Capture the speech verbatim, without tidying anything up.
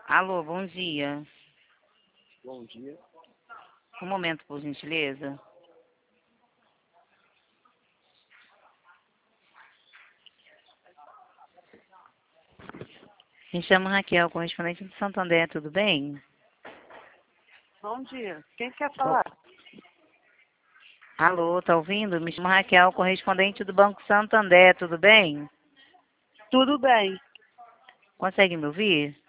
Alô, bom dia. Bom dia. Um momento, por gentileza. Me chamo Raquel, correspondente de Santander, tudo bem? Bom dia. Quem quer Oh, falar? alô, tá ouvindo? Me chamo Raquel, correspondente do Banco Santander, tudo bem? Tudo bem. Consegue me ouvir?